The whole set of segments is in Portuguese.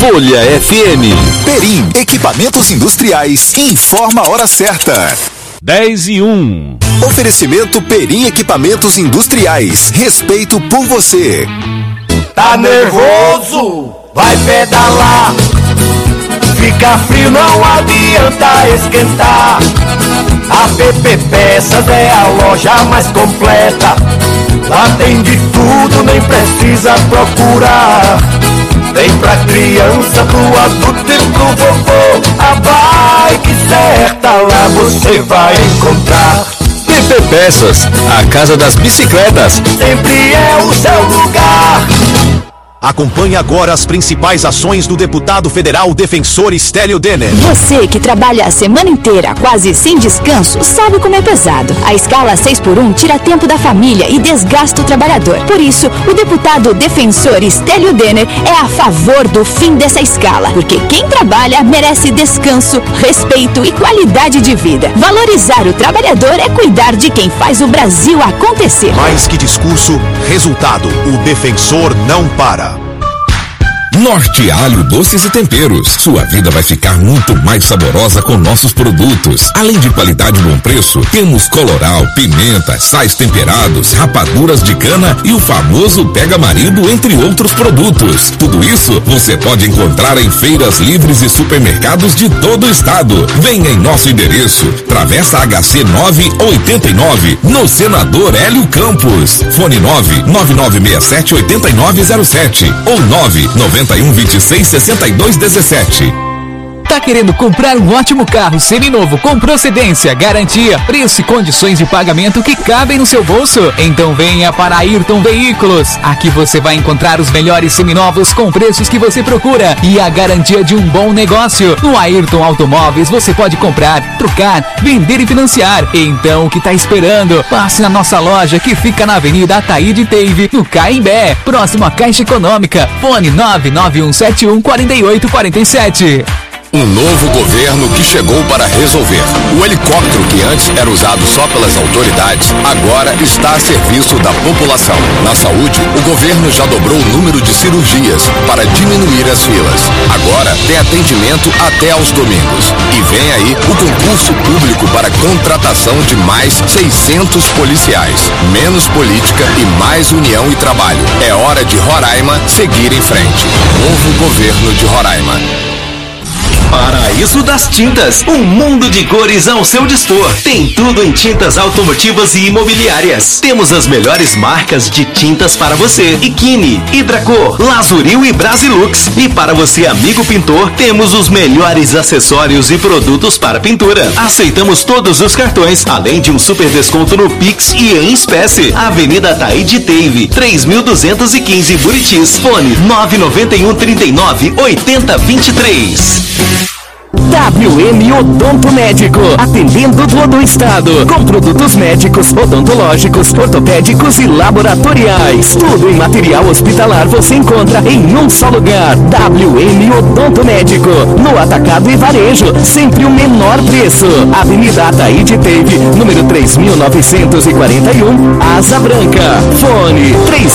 Folha FM. Perim, equipamentos industriais, informa a hora certa. 10:01. Oferecimento Perim Equipamentos Industriais. Respeito por você. Tá nervoso? Vai pedalar. Fica frio, não adianta esquentar. A PP Peças é a loja mais completa. Lá tem de tudo, nem precisa procurar. Tem pra criança, pro adulto e pro vovô. A bike certa lá você vai encontrar. PP Peças, a casa das bicicletas. Sempre é o seu lugar. Acompanhe agora as principais ações do deputado federal defensor Stélio Denner. Você que trabalha a semana inteira, quase sem descanso, sabe como é pesado. A escala 6x1 tira tempo da família e desgasta o trabalhador. Por isso, o deputado defensor Stélio Denner é a favor do fim dessa escala. Porque quem trabalha merece descanso, respeito e qualidade de vida. Valorizar o trabalhador é cuidar de quem faz o Brasil acontecer. Mais que discurso, resultado. O defensor não para. Norte Alho Doces e Temperos. Sua vida vai ficar muito mais saborosa com nossos produtos. Além de qualidade e bom preço, temos coloral, pimenta, sais temperados, rapaduras de cana e o famoso Pega Marido, entre outros produtos. Tudo isso você pode encontrar em feiras livres e supermercados de todo o estado. Venha em nosso endereço, Travessa HC 989, no Senador Hélio Campos. Fone 99967-8907 ou 99126-6217. Tá querendo comprar um ótimo carro seminovo com procedência, garantia, preço e condições de pagamento que cabem no seu bolso? Então venha para Ayrton Veículos. Aqui você vai encontrar os melhores seminovos com preços que você procura e a garantia de um bom negócio. No Ayrton Automóveis você pode comprar, trocar, vender e financiar. Então o que tá esperando? Passe na nossa loja que fica na Avenida Ataíde Teive, no Caimbé, próximo à Caixa Econômica. Fone 991714847. Um novo governo que chegou para resolver. O helicóptero que antes era usado só pelas autoridades, agora está a serviço da população. Na saúde, o governo já dobrou o número de cirurgias para diminuir as filas. Agora tem atendimento até aos domingos. E vem aí o concurso público para contratação de mais 600 policiais. Menos política e mais união e trabalho. É hora de Roraima seguir em frente. Novo governo de Roraima. Paraíso das Tintas, um mundo de cores ao seu dispor. Tem tudo em tintas automotivas e imobiliárias. Temos as melhores marcas de tintas para você: Ikine, Hidracor, Lazuril e Brasilux. E para você, amigo pintor, temos os melhores acessórios e produtos para pintura. Aceitamos todos os cartões, além de um super desconto no Pix e em espécie. Avenida Ataíde Teive, 3215 Buritis. Fone 99139-8023. WM Odonto Médico, atendendo todo o estado, com produtos médicos, odontológicos, ortopédicos e laboratoriais. Tudo em material hospitalar você encontra em um só lugar. WM Odonto Médico, no atacado e varejo, sempre o menor preço. Avenida Ataíde Teive, número 3941, Asa Branca. Fone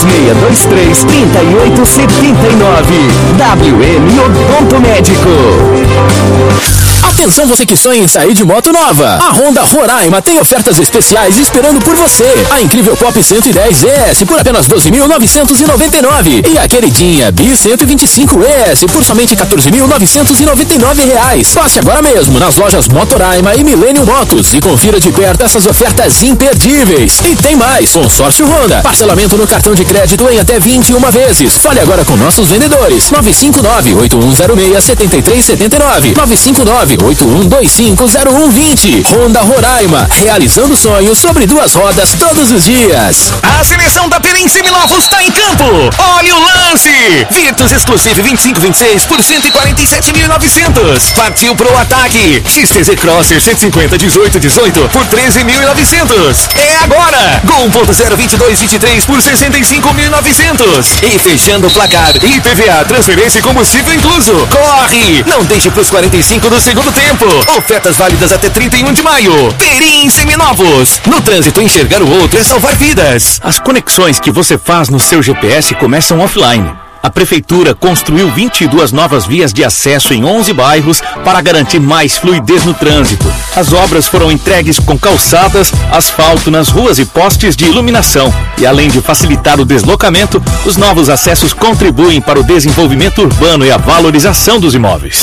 3623-3879. WM Odonto Médico. Atenção, você que sonha em sair de moto nova. A Honda Roraima tem ofertas especiais esperando por você. A incrível Pop 110 ES por apenas 12.999 e a queridinha Bi 125 ES por somente R$14.999. Passe agora mesmo nas lojas Motoraima e Millennium Motos e confira de perto essas ofertas imperdíveis. E tem mais, consórcio Honda, parcelamento no cartão de crédito em até 21 vezes. Fale agora com nossos vendedores. 959-8106-7379 959-8125-0120. Honda Roraima, realizando sonhos sobre duas rodas todos os dias. A seleção da Perim Seminovos está em campo. Olha o lance! Virtus Exclusive 2526 por 147.900. Partiu pro ataque. XTZ Crosser 150 1818 por 13.900. É agora! Gol 1.0 2223 por 65.900. E fechando o placar, IPVA, transferência e combustível incluso. Corre! Não deixe pros 45 do segundo tempo. Ofertas válidas até 31 de maio. Perim Seminovos. No trânsito, enxergar o outro é salvar vidas. As conexões que você faz no seu GPS começam offline. A Prefeitura construiu 22 novas vias de acesso em 11 bairros para garantir mais fluidez no trânsito. As obras foram entregues com calçadas, asfalto nas ruas e postes de iluminação. E além de facilitar o deslocamento, os novos acessos contribuem para o desenvolvimento urbano e a valorização dos imóveis.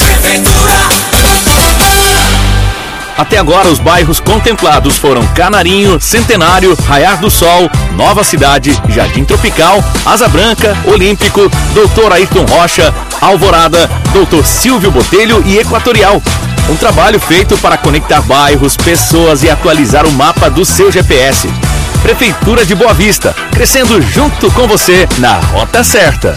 Até agora, os bairros contemplados foram Canarinho, Centenário, Raiar do Sol, Nova Cidade, Jardim Tropical, Asa Branca, Olímpico, Doutor Ayrton Rocha, Alvorada, Doutor Silvio Botelho e Equatorial. Um trabalho feito para conectar bairros, pessoas e atualizar o mapa do seu GPS. Prefeitura de Boa Vista, crescendo junto com você na rota certa.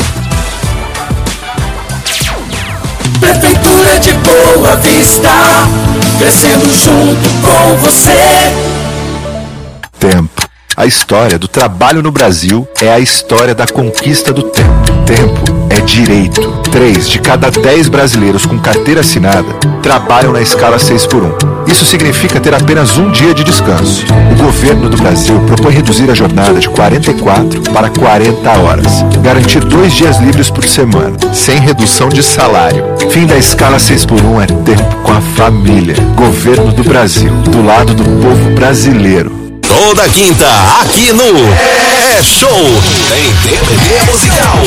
Prefeitura de Boa Vista, crescendo junto com você. Tempo. A história do trabalho no Brasil é a história da conquista do tempo. Tempo é direito. 3 de cada 10 brasileiros com carteira assinada trabalham na escala 6x1. Isso significa ter apenas um dia de descanso. O governo do Brasil propõe reduzir a jornada de 44 para 40 horas. Garantir 2 dias livres por semana, sem redução de salário. Fim da escala 6x1 é tempo com a família. Governo do Brasil, do lado do povo brasileiro. Toda quinta, aqui no É Show, tem DVD musical.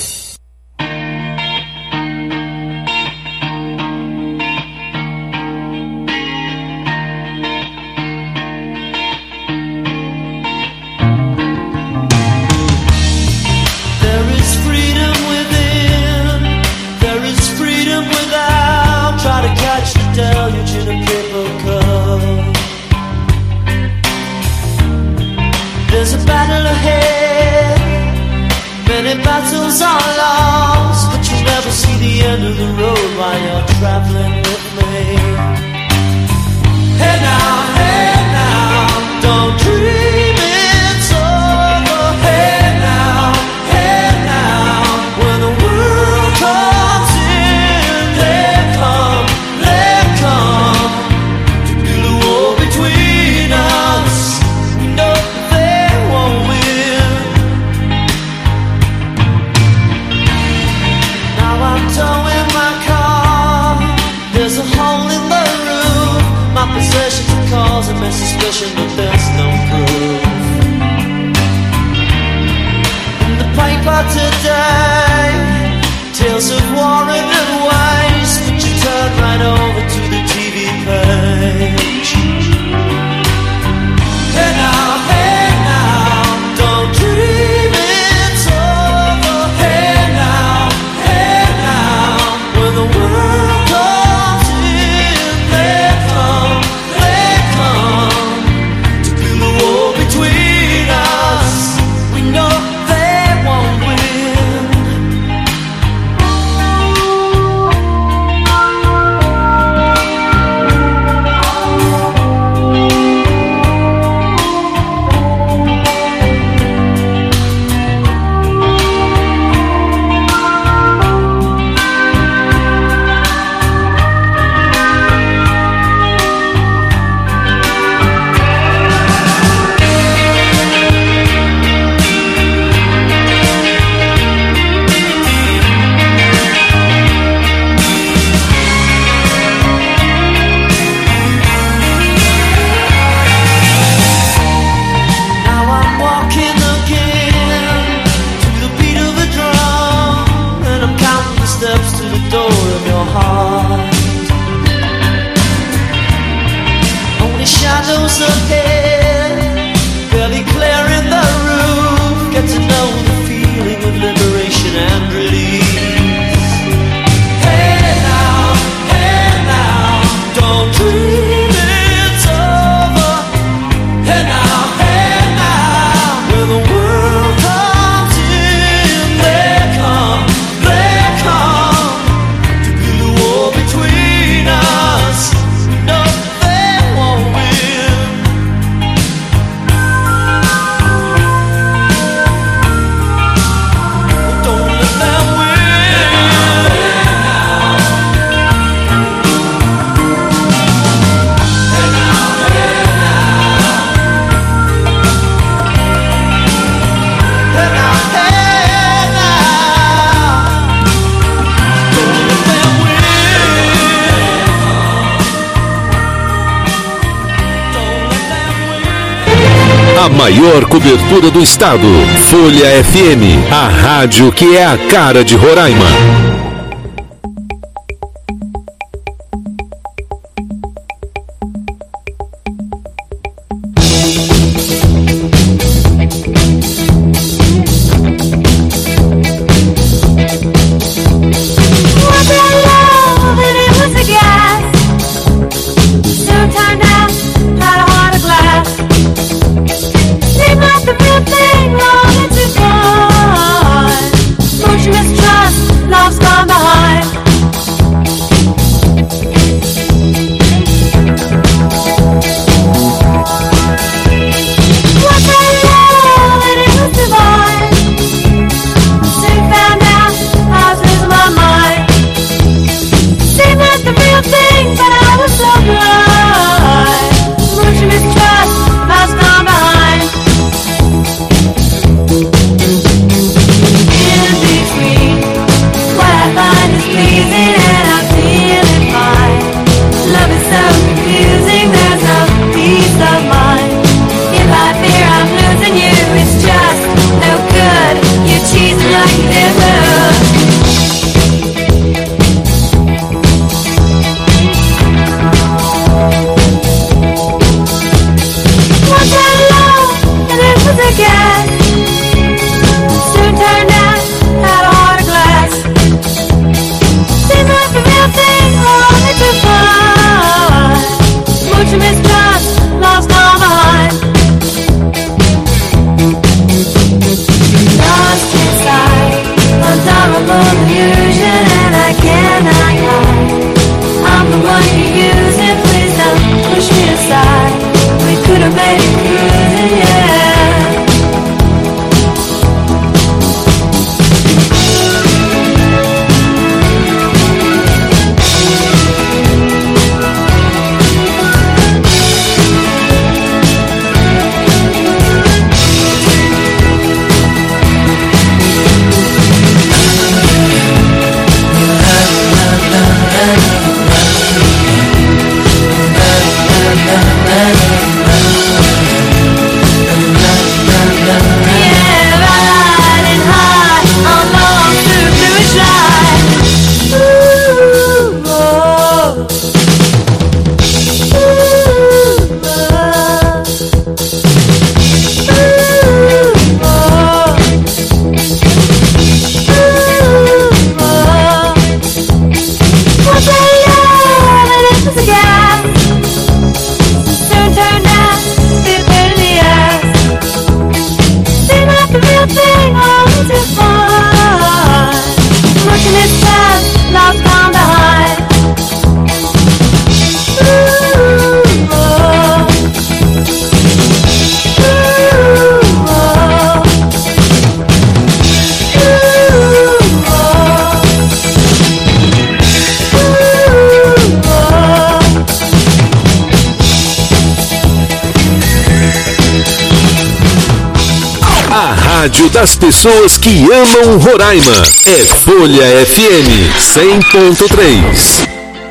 There's a battle ahead, many battles are lost, but you never see the end of the road while you're traveling with me. Hey now, don't dream it's over. Hey now, when the world comes in, they come to build a wall between us. We know towing my car, there's a hole in the roof. My possessions are causing me suspicion, but there's no proof. In the paper today, tales of war and waste, but you turn right over to the TV page. Hey now, don't dream it's over. Hey now, when the world comes in, they come to build a wall between us. We know they won't win. maior cobertura do estado. Folha FM, a rádio que é a cara de Roraima. Rádio das pessoas que amam Roraima. É Folha FM 100.3.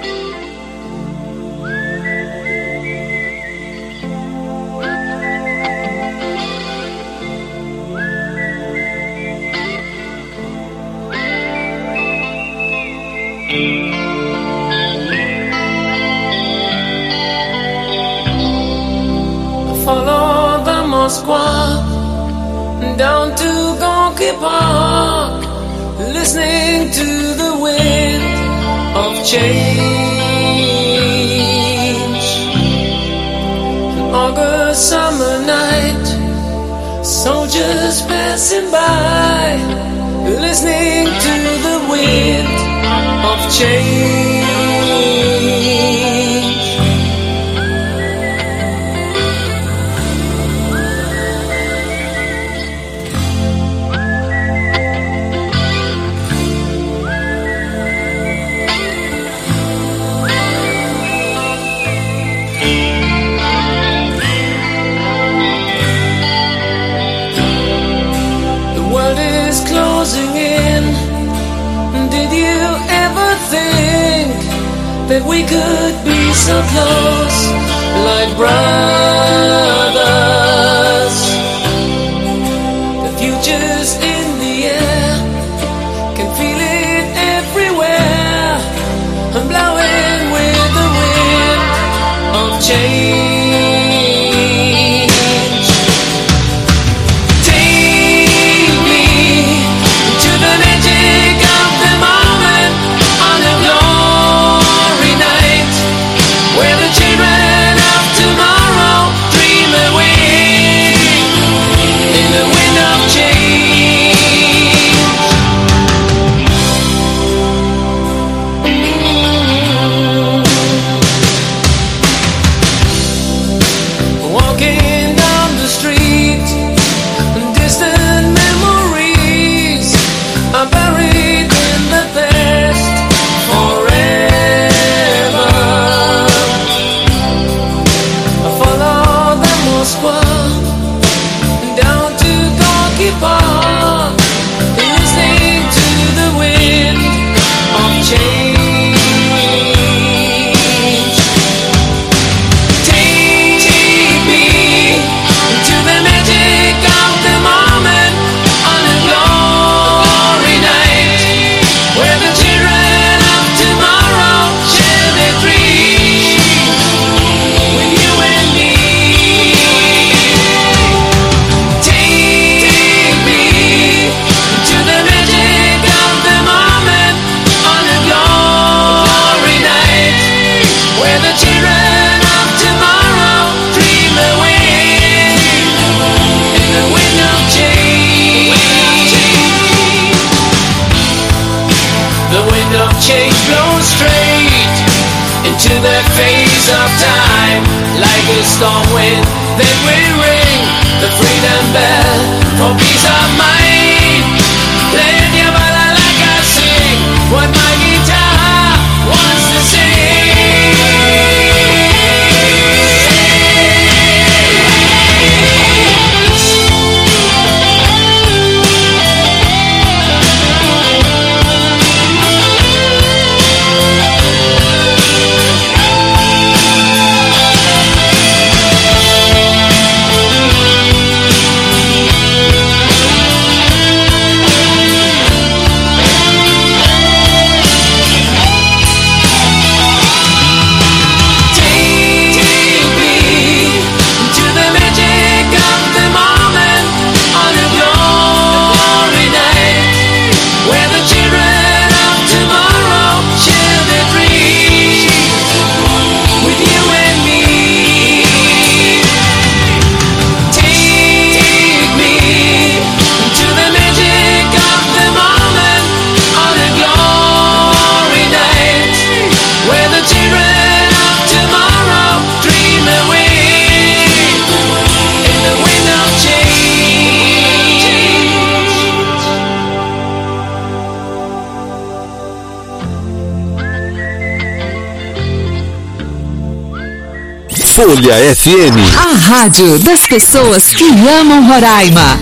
Follow the Moskva down to Gonky Park, listening to the wind of change. An August summer night, soldiers passing by, listening to the wind of change. Closing in. Did you ever think that we could be so close, like brothers? to the face of time. Like a storm wind, then we ring the freedom bell for peace of mind. Playing your bala like I sing what my guitar wants to sing. Folha FM. A rádio das pessoas que amam Roraima.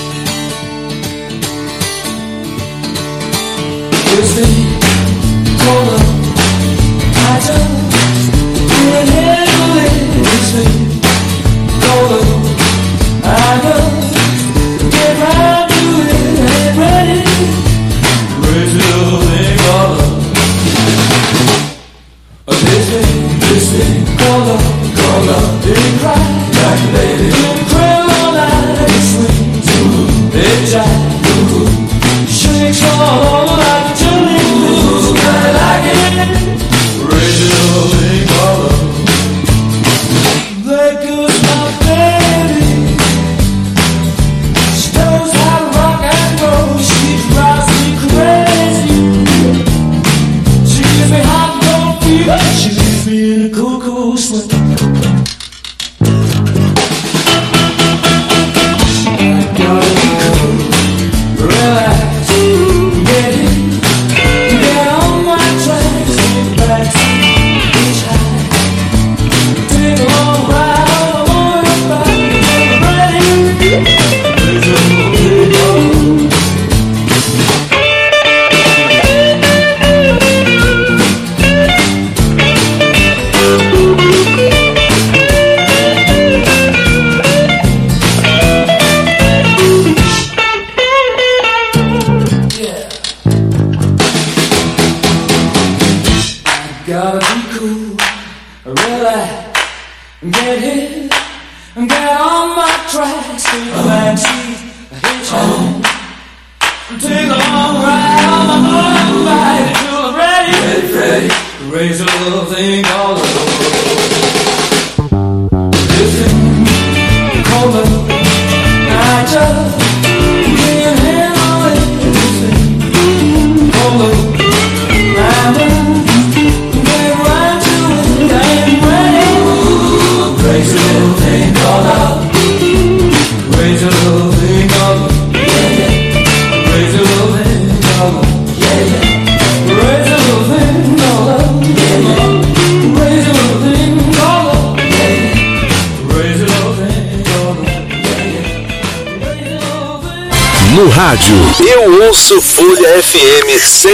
No rádio, eu ouço Folha FM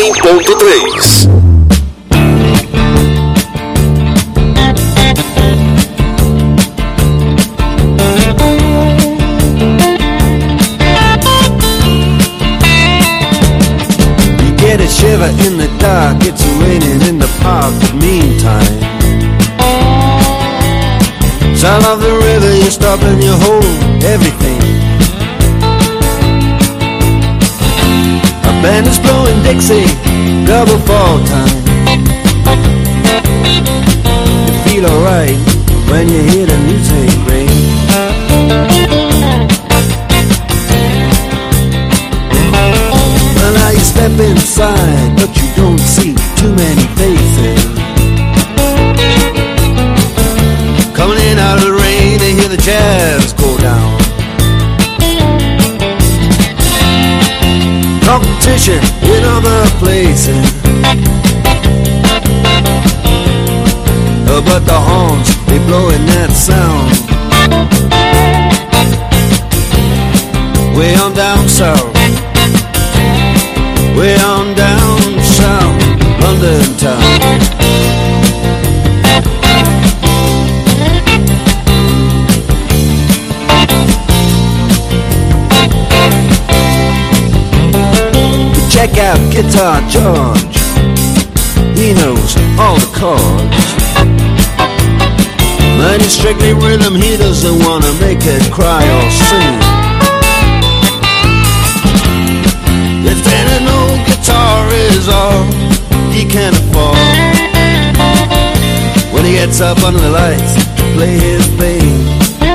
100.3. You get a shiver in the dark, it's raining in the park, but meantime sound of the river, you stop and you hold everything. Band is blowing Dixie, double fall time. You feel alright when you hear the music ring. Well, now you step inside, but you don't see too many faces. affairs go down. Competition in other places, but the horns, they blowing that sound. Way on down south, way on down south, London town. Check out Guitar George, he knows all the chords. But it's strictly rhythm, he doesn't wanna make it cry or sing. If then an old guitar is all he can afford, when he gets up under the lights to play his thing,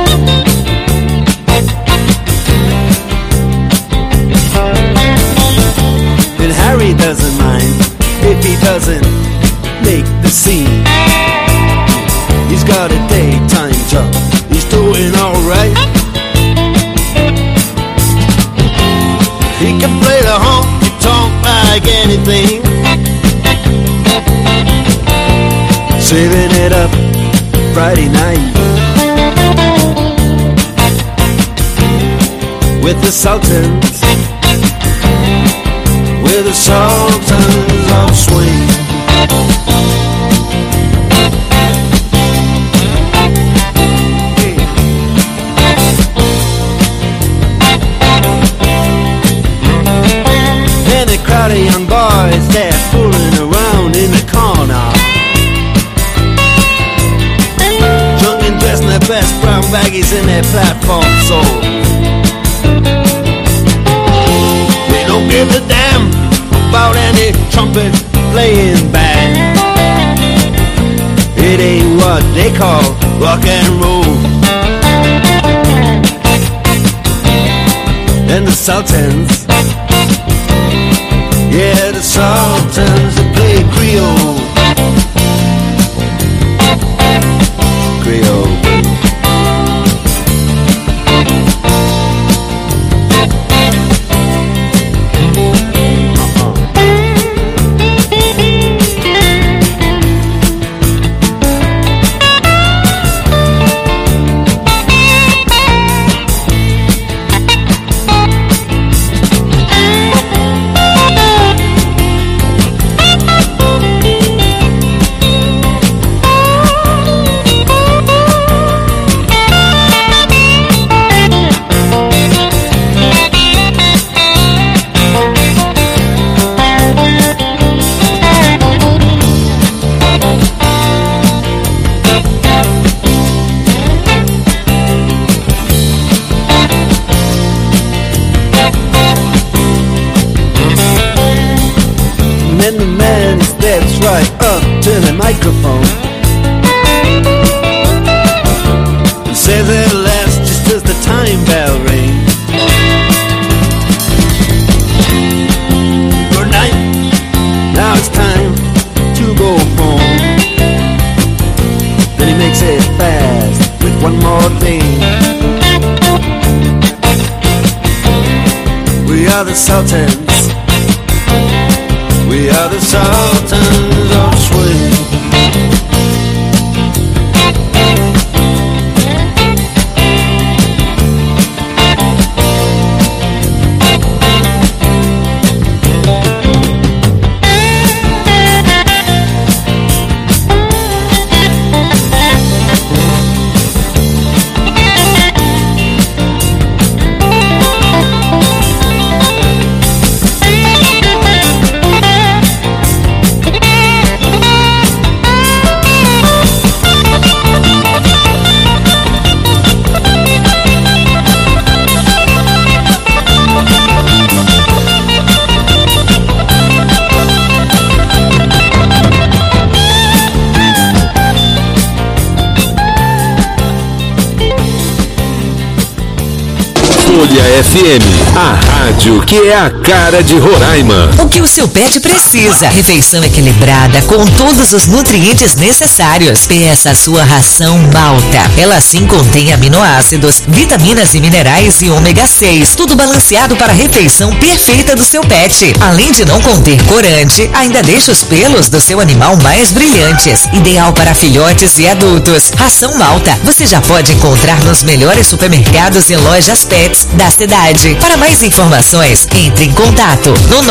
and Harry doesn't mind if he doesn't make the scene. He's got a daytime job, he's doing alright. He can play the honky-tonk like anything, saving it up Friday night with the Sultans, with the Sultans of Swing. Crowd of young boys, they're fooling around in the corner, drunk and dressed in their best brown baggies in their platform soles. They don't give a damn about any trumpet playing band. It ain't what they call rock and roll. And the Sultans, yeah, the Sultans, they play Creole. Creole. Right up to the microphone and says at last, just as the time bell rings, good night, now it's time to go home. Then he makes it fast with one more thing. We are the Sultans, we are the Sultans of Swing. FM, a rádio que é a cara de Roraima. O que o seu pet precisa. Refeição equilibrada com todos os nutrientes necessários. Peça a sua ração Malta. Ela sim contém aminoácidos, vitaminas e minerais e ômega 6. Tudo balanceado para a refeição perfeita do seu pet. Além de não conter corante, ainda deixa os pelos do seu animal mais brilhantes. Ideal para filhotes e adultos. Ração Malta. Você já pode encontrar nos melhores supermercados e lojas pets da cidade. Para mais informações, entre em contato no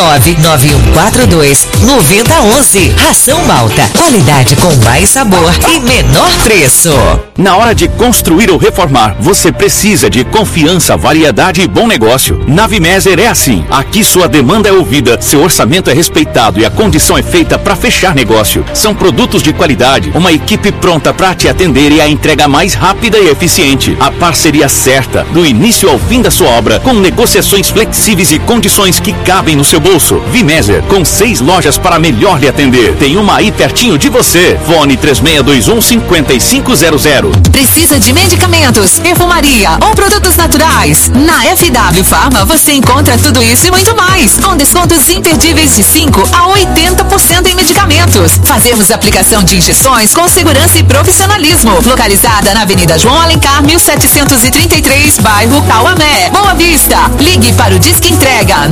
99142-9011. Ração Malta. Qualidade com mais sabor e menor preço. Na hora de construir ou reformar, você precisa de confiança, variedade e bom negócio. Na Vimeser é assim. Aqui sua demanda é ouvida, seu orçamento é respeitado e a condição é feita para fechar negócio. São produtos de qualidade, uma equipe pronta para te atender e a entrega mais rápida e eficiente. A parceria certa, do início ao fim da sua obra, com negociações flexíveis e condições que cabem no seu bolso. Vimeser, com 6 lojas para melhor lhe atender. Tem uma aí pertinho de você. Fone 3621-5500. Precisa de medicamentos, perfumaria ou produtos naturais? Na FW Pharma você encontra tudo isso e muito mais, com descontos imperdíveis de 5 a 80% em medicamentos. Fazemos aplicação de injeções com segurança e profissionalismo. Localizada na Avenida João Alencar, 1733, bairro Cauamé, Boa Vista. Ligue para o Disque Entrega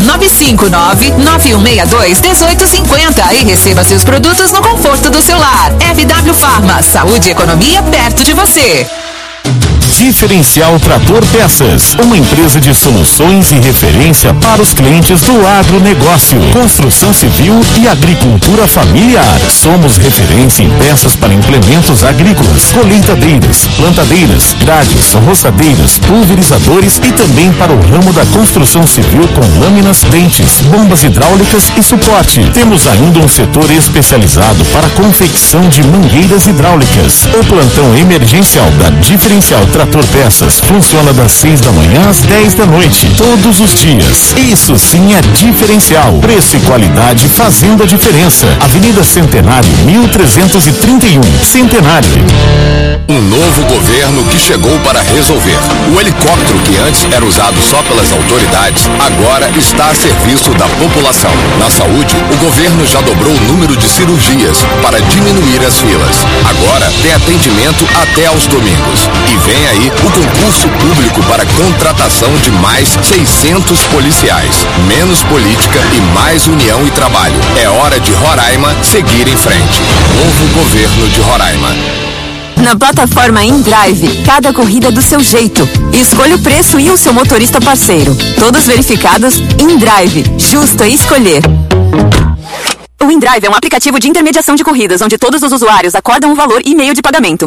959-9162-1850 e receba seus produtos no conforto do seu lar. FW Pharma, saúde e economia perto de você. Diferencial Trator Peças, uma empresa de soluções e referência para os clientes do agronegócio, construção civil e agricultura familiar. Somos referência em peças para implementos agrícolas, colheitadeiras, plantadeiras, grades, roçadeiras, pulverizadores e também para o ramo da construção civil com lâminas, dentes, bombas hidráulicas e suporte. Temos ainda um setor especializado para confecção de mangueiras hidráulicas. O plantão emergencial da Diferencial Trator Peças funciona das 6 da manhã às 10 da noite, todos os dias. Isso sim é diferencial. Preço e qualidade fazendo a diferença. Avenida Centenário, 1331, Centenário. Um novo governo que chegou para resolver. O helicóptero que antes era usado só pelas autoridades, agora está a serviço da população. Na saúde, o governo já dobrou o número de cirurgias para diminuir as filas. Agora tem atendimento até aos domingos. E vem aí o concurso público para contratação de mais 600 policiais. Menos política e mais união e trabalho. É hora de Roraima seguir em frente. Novo governo de Roraima. Na plataforma InDrive, cada corrida do seu jeito. Escolha o preço e o seu motorista parceiro. Todos verificados, InDrive. Justo é escolher. O InDrive é um aplicativo de intermediação de corridas, onde todos os usuários acordam um valor e meio de pagamento.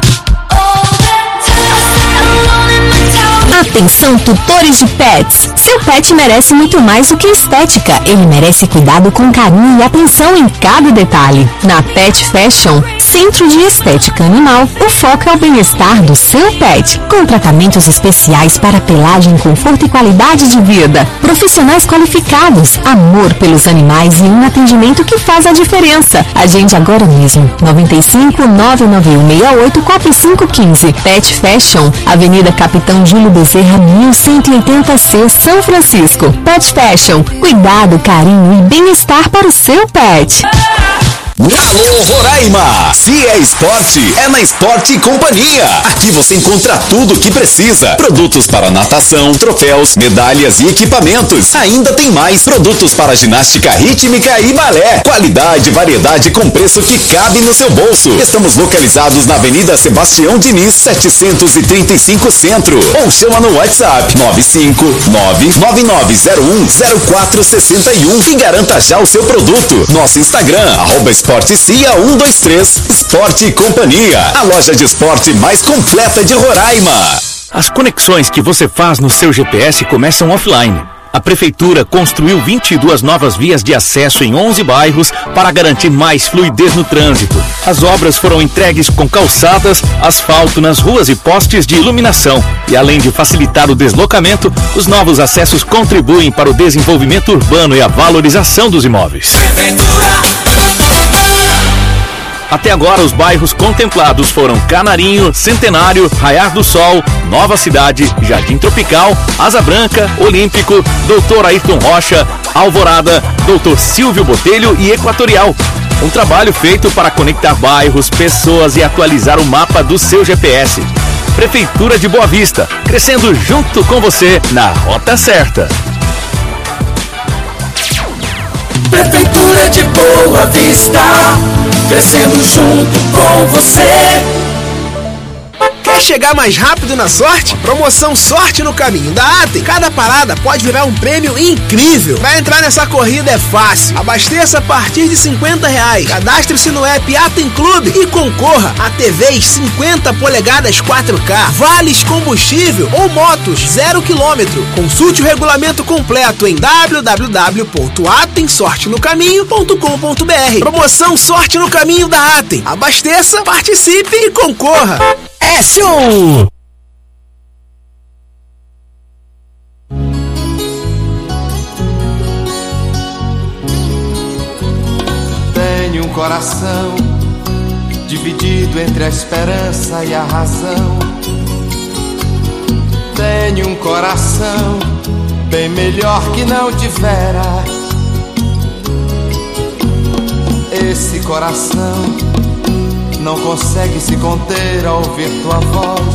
Atenção, tutores de pets! Seu pet merece muito mais do que estética. Ele merece cuidado com carinho e atenção em cada detalhe. Na Pet Fashion, Centro de Estética Animal, o foco é o bem-estar do seu pet, com tratamentos especiais para pelagem, conforto e qualidade de vida. Profissionais qualificados, amor pelos animais e um atendimento que faz a diferença. Agende agora mesmo. 95 991 68 4515. Pet Fashion, Avenida Capitão Júlio Bezerra, 1180C, São Francisco. Pet Fashion, cuidado, carinho e bem-estar para o seu pet. Alô Roraima! Se é esporte, é na Esporte Companhia. Aqui você encontra tudo o que precisa. Produtos para natação, troféus, medalhas e equipamentos. Ainda tem mais produtos para ginástica rítmica e balé. Qualidade e variedade com preço que cabe no seu bolso. Estamos localizados na Avenida Sebastião Diniz, 735 Centro. Ou chama no WhatsApp 959-9901-0461 e garanta já o seu produto. Nosso Instagram, @EsporteCia123, Esporte Companhia, a loja de esporte mais completa de Roraima. As conexões que você faz no seu GPS começam offline. A Prefeitura construiu 22 novas vias de acesso em 11 bairros para garantir mais fluidez no trânsito. As obras foram entregues com calçadas, asfalto nas ruas e postes de iluminação. E além de facilitar o deslocamento, os novos acessos contribuem para o desenvolvimento urbano e a valorização dos imóveis. Até agora, os bairros contemplados foram Canarinho, Centenário, Raiar do Sol, Nova Cidade, Jardim Tropical, Asa Branca, Olímpico, Doutor Ayrton Rocha, Alvorada, Doutor Silvio Botelho e Equatorial. Um trabalho feito para conectar bairros, pessoas e atualizar o mapa do seu GPS. Prefeitura de Boa Vista, crescendo junto com você na rota certa. Prefeitura de Boa Vista, crescendo junto com você. Quer chegar mais rápido na sorte? Promoção Sorte no Caminho da Atem. Cada parada pode virar um prêmio incrível. Pra entrar nessa corrida é fácil. Abasteça a partir de R$50. Cadastre-se no app Atem Clube e concorra a TVs 50 polegadas 4K, vales combustível ou motos 0 km. Consulte o regulamento completo em www.atemsortenocaminho.com.br. Promoção Sorte no Caminho da Atem. Abasteça, participe e concorra. É show! Tenho um coração dividido entre a esperança e a razão. Tenho um coração bem melhor que não tivera. Esse coração não consegue se conter ao ouvir tua voz.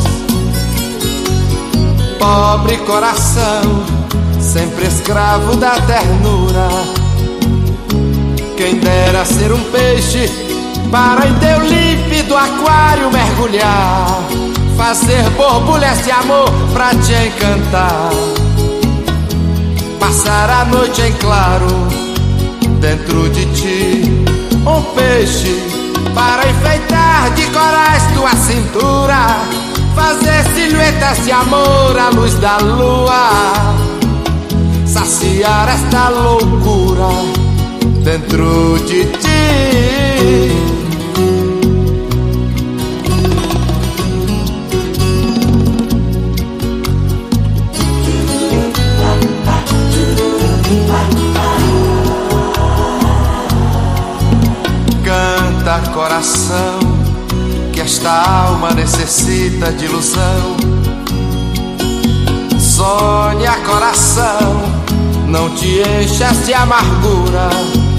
Pobre coração, sempre escravo da ternura. Quem dera ser um peixe para em teu límpido aquário mergulhar, fazer borbulhas de amor pra te encantar, passar a noite em claro dentro de ti. Um peixe para enfeitar de corais tua cintura, fazer silhuetas de amor à luz da lua, saciar esta loucura dentro de ti. Canta, coração, que esta alma necessita de ilusão. Sonha, coração, não te enchas de amargura.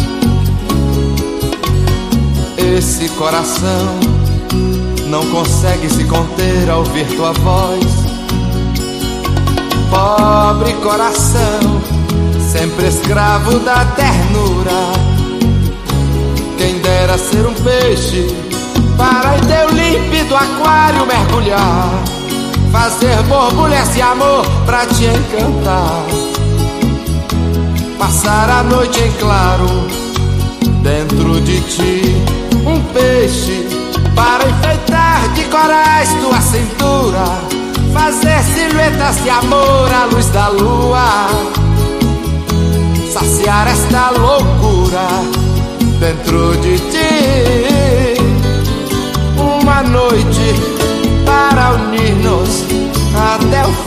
Esse coração não consegue se conter ao ouvir tua voz. Pobre coração, sempre escravo da ternura. Quem dera ser um peixe para em teu límpido aquário mergulhar, fazer borbulhas de amor pra te encantar, passar a noite em claro dentro de ti. Um peixe para enfeitar de corais tua cintura, fazer silhuetas de amor à luz da lua, saciar esta loucura dentro de ti. Uma noite para unir-nos até o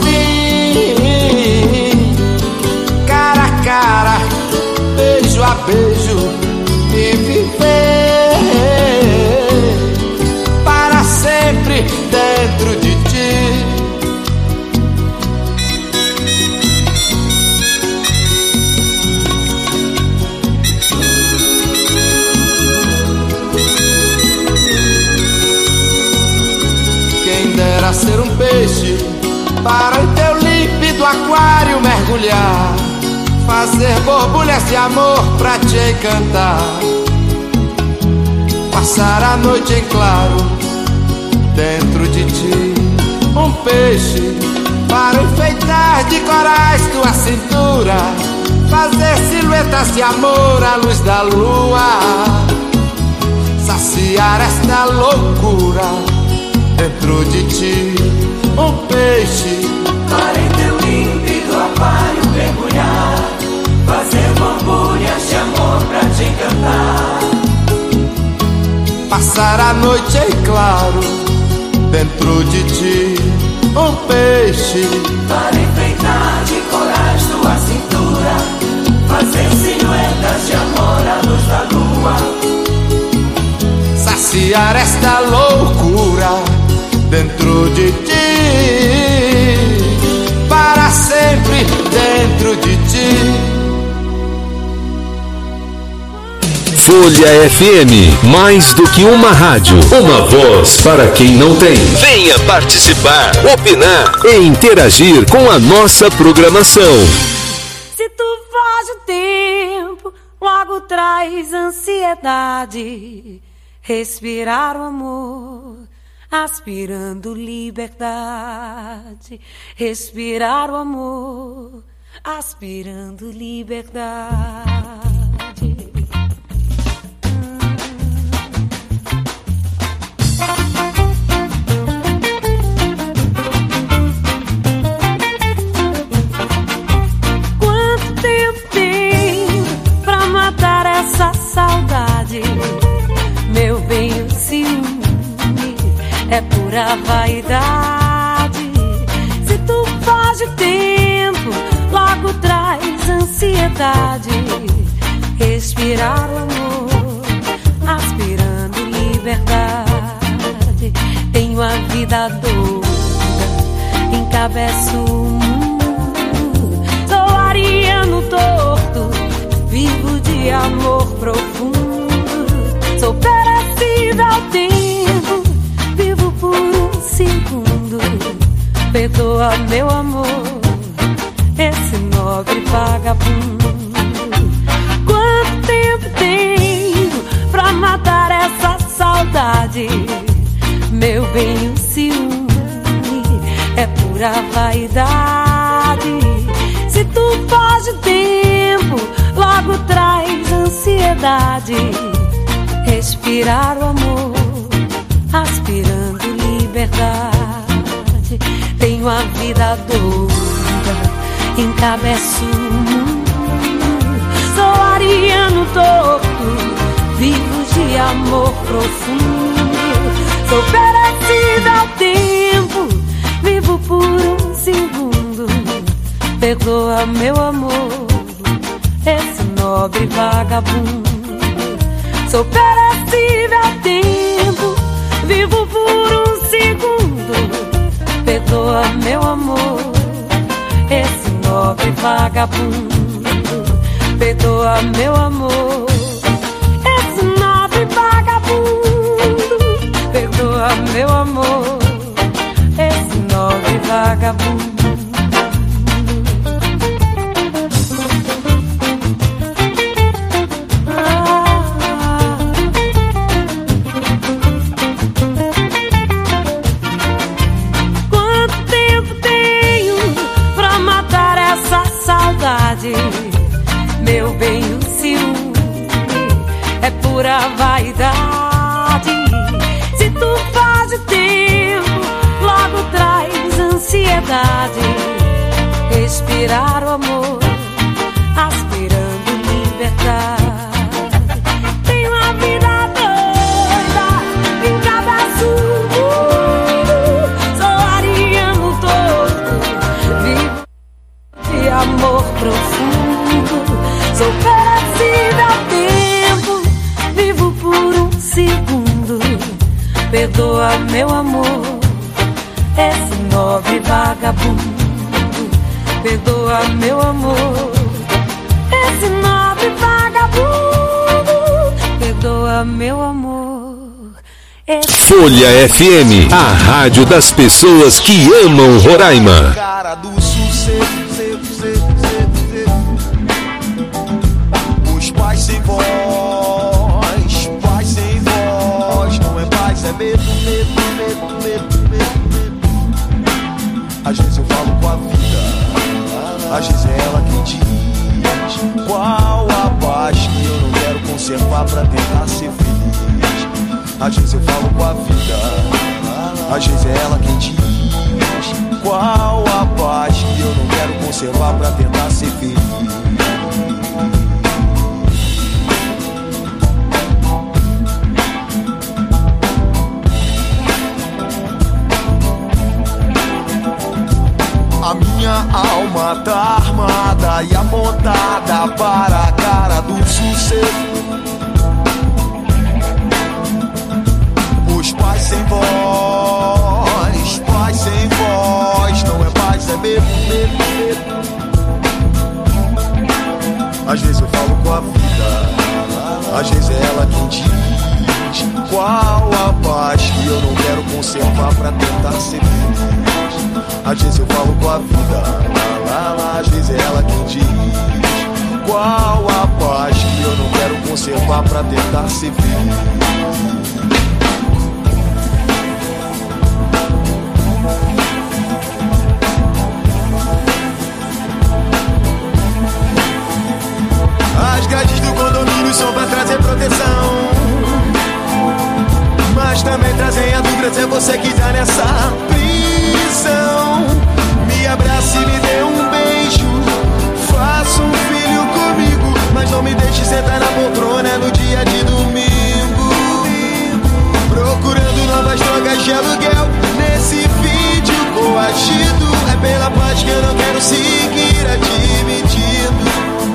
fim, cara a cara, beijo a beijo, e viver para sempre dentro de ti. Quem dera ser um peixe para em teu límpido aquário mergulhar, fazer borbulhas de amor pra te encantar, passar a noite em claro dentro de ti. Um peixe para enfeitar de corais tua cintura, fazer silhuetas de amor à luz da lua, saciar esta loucura dentro de ti. Um peixe para em teu límpido aquário mergulhar, fazer borbulhas de amor pra te encantar, passar a noite em claro dentro de ti. Um peixe para enfeitar de corais tua cintura, fazer silhuetas de amor à luz da lua, saciar a loucura dentro de ti, para sempre dentro de ti. Folha FM, mais do que uma rádio, uma voz para quem não tem. Venha participar, opinar e interagir com a nossa programação. Se tu foge o tempo, logo traz ansiedade. Respirar o amor, aspirando liberdade. Respirar o amor, aspirando liberdade. Essa saudade, meu bem, o ciúme é pura vaidade. Se tu foge o tempo, logo traz ansiedade. Respirar o amor, aspirando liberdade. Tenho a vida doida, encabeço o mundo. Sou ariano torto, vivo de amor profundo. Sou perecida ao tempo, vivo por um segundo. Perdoa, meu amor, esse nobre vagabundo. Quanto tempo tenho pra matar essa saudade? Meu bem, o ciúme é pura vaidade. Se tu foge o tempo, logo traz ansiedade. Respirar o amor, aspirando liberdade. Tenho a vida doida, encabeço o mundo. Sou ariano torto, vivo de amor profundo. Sou perecida ao tempo, vivo por um segundo. Perdoa, meu amor, esse nobre vagabundo. Sou perecível ao tempo, vivo por um segundo. Perdoa, meu amor, esse nobre vagabundo. Perdoa, meu amor, esse nobre vagabundo. Perdoa, meu amor, esse nobre vagabundo. Meu bem, o ciúme é pura vaidade. Se tu faz o tempo, logo traz ansiedade. Respirar o amor, aspirando liberdade. Tenho a vida doida, encabeço o mundo. Sou ariano torto, vivo de amor profundo. Sou perecida ao tempo, vivo por um segundo. Perdoa, meu amor, esse nobre vagabundo. Perdoa, meu amor, esse nobre vagabundo. Perdoa, meu amor, esse... Folha FM, a rádio das pessoas que amam Roraima. Cara do sucesso. Paz sem voz, paz sem voz. Não é paz, é medo, medo, medo, medo, medo, medo. Às vezes eu falo com a vida, às vezes é ela quem diz qual a paz que eu não quero conservar pra tentar ser feliz. Às vezes eu falo com a vida, às vezes é ela quem diz qual a paz que eu não quero conservar pra tentar ser feliz. A minha alma tá armada e apontada para a cara do sucesso. Os falo com a vida, às vezes é ela quem diz qual a paz que eu não quero conservar pra tentar ser feliz. Às vezes eu falo com a vida, às vezes é ela quem diz qual a paz que eu não quero conservar pra tentar ser feliz. As grades do condomínio são pra trazer proteção, mas também trazem a dúvida se é você que tá nessa prisão. Me abrace e me dê um beijo, faça um filho comigo, mas não me deixe sentar na poltrona no dia de domingo, procurando novas drogas de aluguel nesse vídeo coagido. É pela paz que eu não quero seguir admitindo.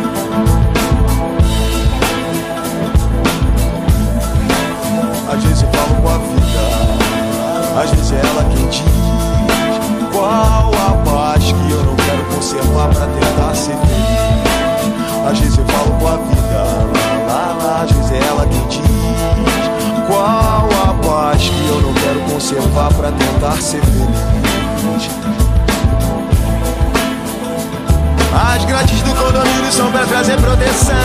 Às vezes eu falo com a vida, às vezes é ela quem diz qual a paz que eu não quero conservar pra tentar ser feliz. Às vezes eu falo com a vida, às vezes é ela quem diz qual a paz que eu não quero conservar pra tentar ser feliz. As grades do condomínio são pra trazer proteção,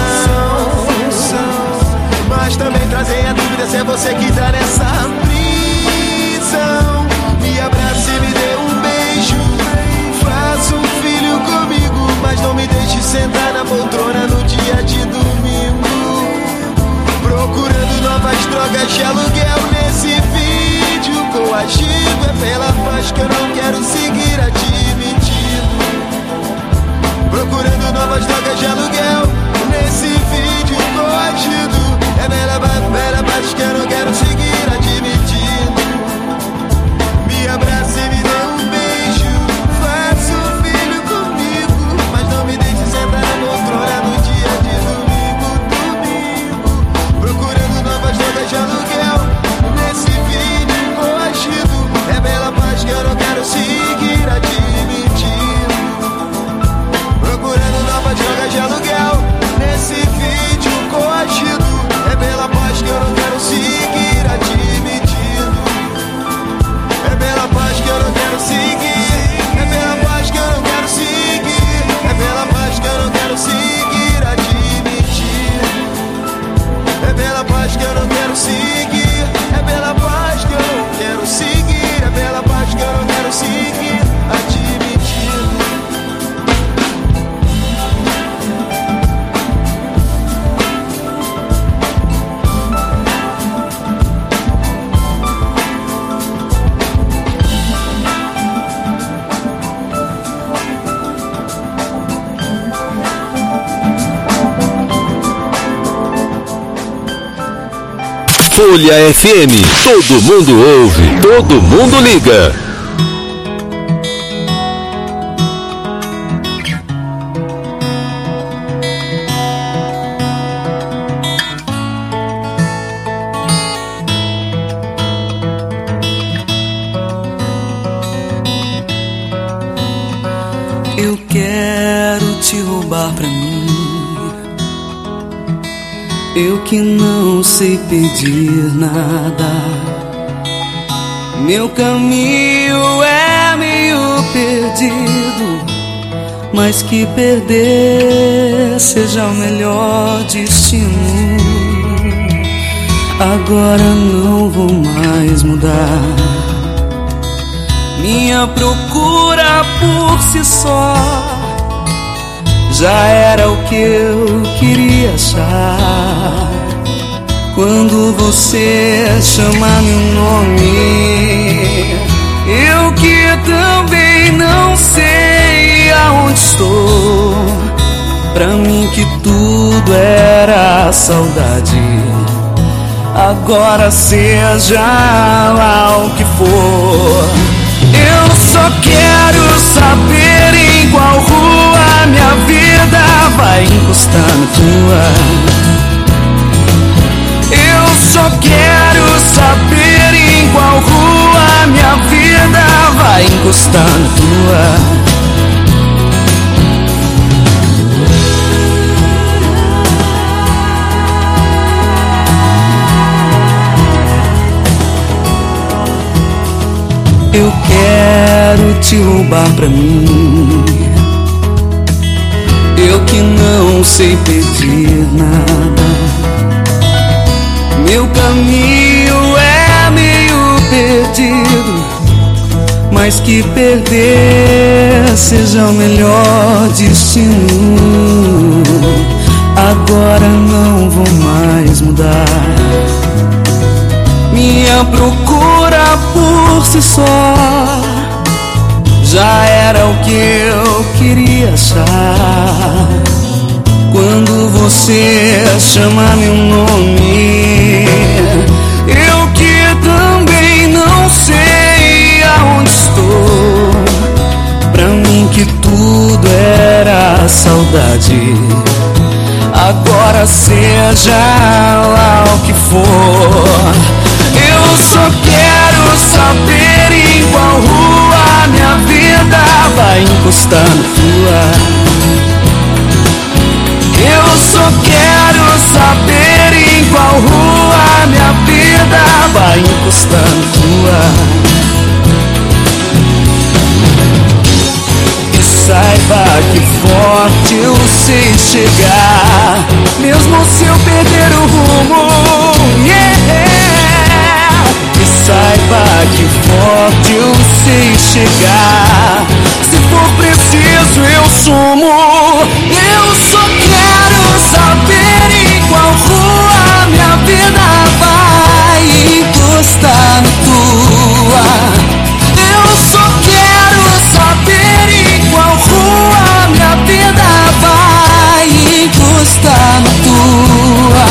mas também trazem a dúvida se é você que tá nessa prisão. Me abrace e me dê um beijo, faça um filho comigo, mas não me deixe sentar na poltrona no dia de domingo, procurando novas drogas de aluguel nesse vídeo coagido. É pela paz que eu não quero seguir admitindo, procurando novas drogas de aluguel nesse vídeo coagido. É bela paz que eu não quero seguir admitindo. Me abrace e me dê um beijo, faça um filho comigo, mas não me deixe sentar na poltrona no dia de domingo, procurando novas drogas de aluguel nesse vídeo coagido. É bela paz que eu não quero seguir admitindo, procurando novas drogas de aluguel nesse vídeo coagido. É pela paz que eu não quero seguir admitindo. É pela paz que eu não quero seguir. É pela paz que eu não quero seguir. É pela paz que eu não quero seguir admitindo. É pela paz que eu não quero seguir. É pela paz que eu não quero seguir. É pela paz que eu não quero seguir admitindo. Folha FM, todo mundo ouve, todo mundo liga. Eu quero te roubar pra mim, eu que não sei pedir nada. Meu caminho é meio perdido, mas que perder seja o melhor destino. Agora não vou mais mudar, minha procura por si só já era o que eu queria achar. Quando você chama meu nome, eu que também não sei aonde estou. Pra mim que tudo era saudade, agora seja lá o que for. Eu só quero saber em qual rua minha vida vai encostar na tua. Eu só quero saber em qual rua minha vida vai encostar na tua. te roubar pra mim. Eu que não sei pedir nada, meu caminho é meio perdido, mas que perder seja o melhor destino. Agora não vou mais mudar, minha procura por si só já era o que eu queria achar. Quando você chama meu nome, eu que também não sei aonde estou. Pra mim que tudo era saudade, agora seja lá o que for, eu só quero saber em qual rua minha vida vai encostar na tua. Eu só quero saber em qual rua minha vida vai encostar na tua. E saiba que forte eu sei chegar, mesmo se eu perder o rumo, yeah. E saiba que forte eu sei chegar, se for preciso eu sumo. Eu só quero saber em qual rua minha vida vai encostar na tua. Eu só quero saber em qual rua minha vida vai encostar na tua.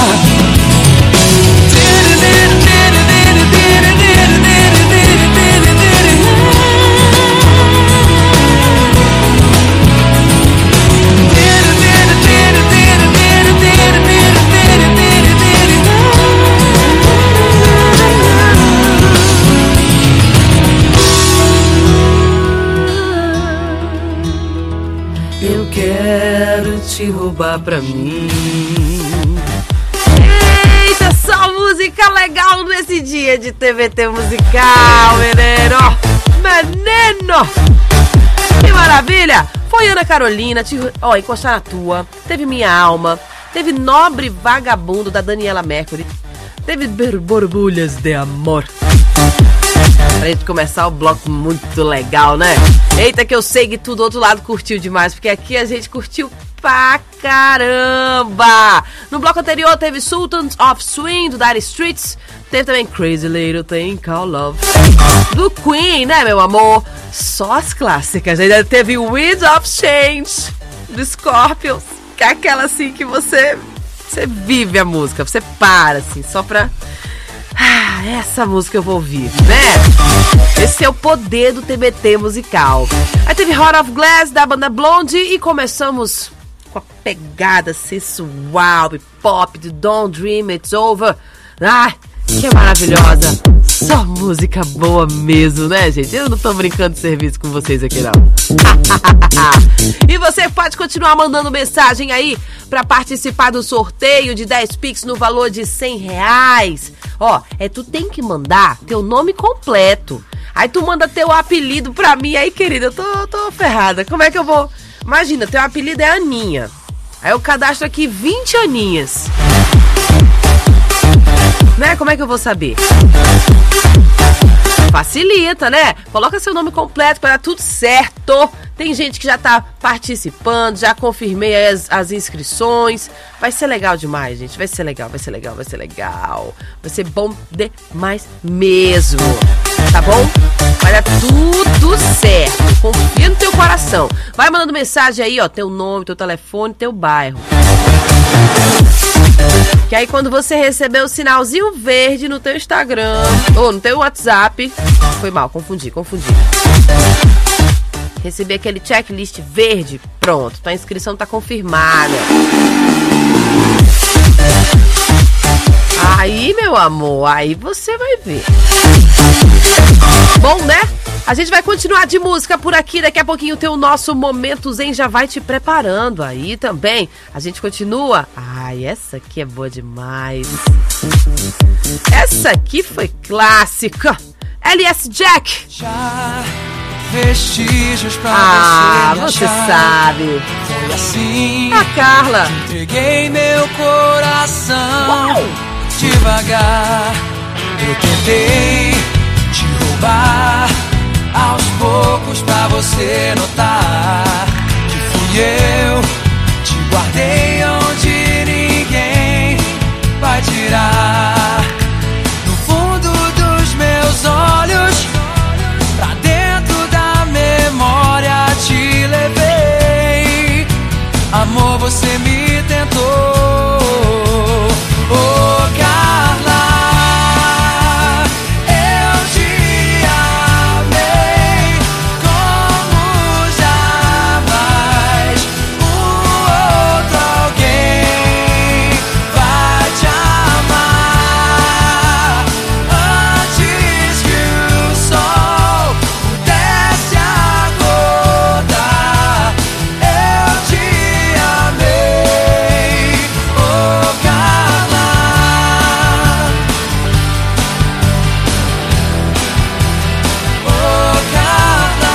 Te roubar pra mim. Eita, só música legal nesse dia de TVT musical, menino. Menino, que maravilha. Foi Ana Carolina, encostar na tua. Teve Minha Alma. Teve Nobre Vagabundo, da Daniela Mercury. Teve Borbulhas de Amor. Pra gente começar o bloco muito legal, né? Eita, que eu sei que tu do outro lado curtiu demais, porque aqui a gente curtiu pra caramba! No bloco anterior teve Sultans of Swing, do Dire Straits. Teve também Crazy Little Thing Called Love, do Queen, né, meu amor? Só as clássicas. Ainda teve Winds of Change, do Scorpions, que é aquela assim que você vive a música, você para assim, só pra... essa música eu vou ouvir, né? Esse é o poder do TBT musical. Aí teve Heart of Glass, da banda Blondie, e começamos com a pegada sensual e pop de Don't Dream It's Over. Ai, que maravilhosa. Só música boa mesmo, né, gente? Eu não tô brincando de serviço com vocês aqui, não. E você pode continuar mandando mensagem aí pra participar do sorteio de 10 Pix no valor de R$100. Ó, tu tem que mandar teu nome completo. Aí tu manda teu apelido pra mim. Aí, querida, eu tô ferrada. Como é que eu vou... Imagina, teu apelido é Aninha. Aí eu cadastro aqui 20 Aninhas. Né? Como é que eu vou saber? Facilita, né? Coloca seu nome completo para dar tudo certo. Tem gente que já tá participando, já confirmei as inscrições. Vai ser legal demais, gente. Vai ser legal, vai ser legal, vai ser legal. Vai ser bom demais mesmo. Tá bom? Vai dar tudo certo. Confia no teu coração. Vai mandando mensagem aí, ó. Teu nome, teu telefone, teu bairro. Que aí quando você receber o sinalzinho verde no teu Instagram ou no teu WhatsApp, foi mal, confundi. Receber aquele checklist verde, pronto, tua inscrição tá confirmada. Aí, meu amor, aí você vai ver. Bom, né? A gente vai continuar de música por aqui. Daqui a pouquinho tem o nosso Momento Zen. Já vai te preparando aí também. A gente continua. Ai, essa aqui é boa demais. Essa aqui foi clássica. LS Jack. Já vestígios pra você sabe. Foi assim. A Carla. Entreguei meu coração. Devagar. Eu tentei te roubar aos poucos pra você notar que fui eu. Te guardei onde ninguém vai tirar. No fundo dos meus olhos, pra dentro da memória te levei. Amor, você me tentou. Oh, Carla, eu te amei como jamais outro alguém vai te amar. Antes que o sol pudesse acordar, eu te amei. Oh, Carla, oh, Carla.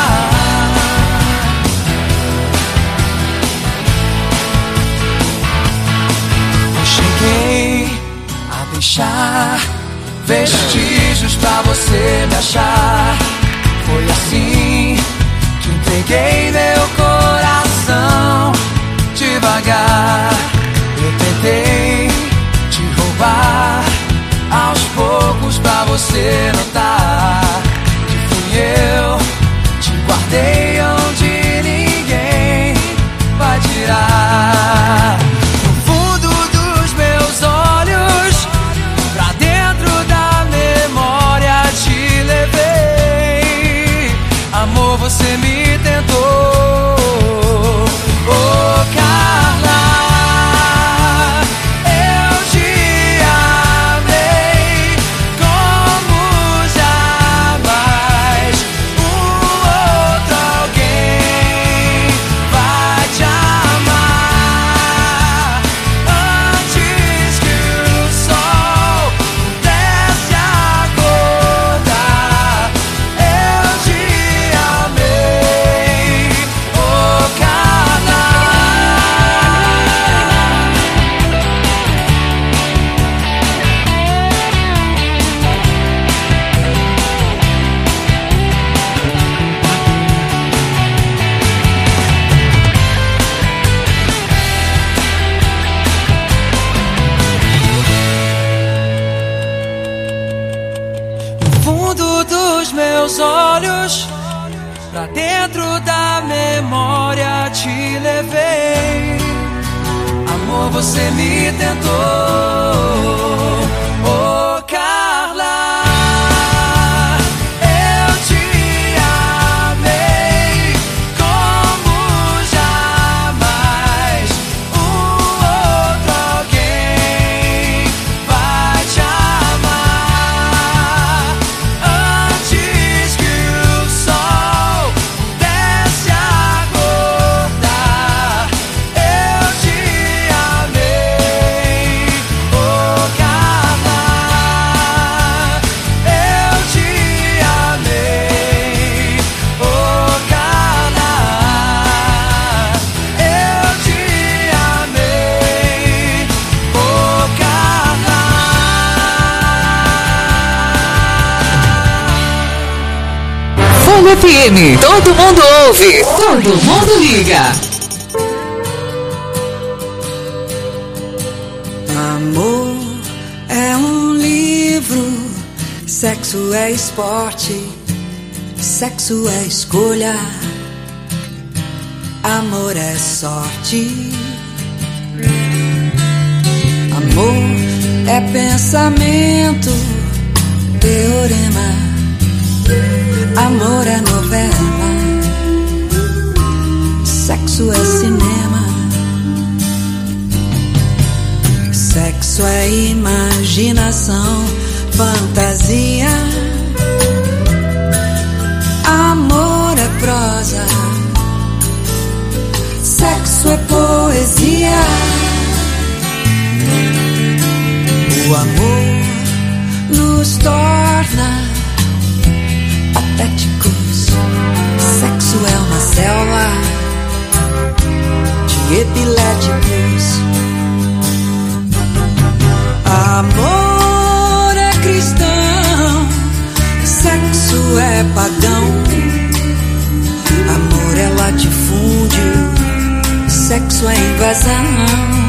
Eu cheguei a deixar vestígios pra você me achar. Foi assim que entreguei meu coração. Devagar eu tentei te roubar aos poucos pra você notar que fui eu. Te guardei onde ninguém vai tirar. No fundo dos meus olhos, pra dentro da memória te levei. Amor, você me tentou. Oh, Carla, eu te amei como jamais outro alguém vai te amar. Antes que o sol pudesse acordar, eu te amei. Oh, Carla. No fundo dos meus olhos, pra dentro da memória te levei. Amor, você me tentou. Oh, Carla, eu te amei como jamais outro alguém vai te amar. Antes que o sol pudesse acordar, eu te amei. Oh, Carla, eu te amei. Oh, Carla, eu te amei. Oh, Carla. Folha FM, todo mundo ouve, todo mundo liga. Amor é um livro, sexo é esporte, sexo é escolha, amor é sorte. Amor é pensamento, teorema, amor é novela, sexo é cinema. Sexo é imaginação, fantasia. Amor é prosa, sexo é poesia. O amor nos torna patéticos, é pagão, amor é latifúndio, sexo é invasão.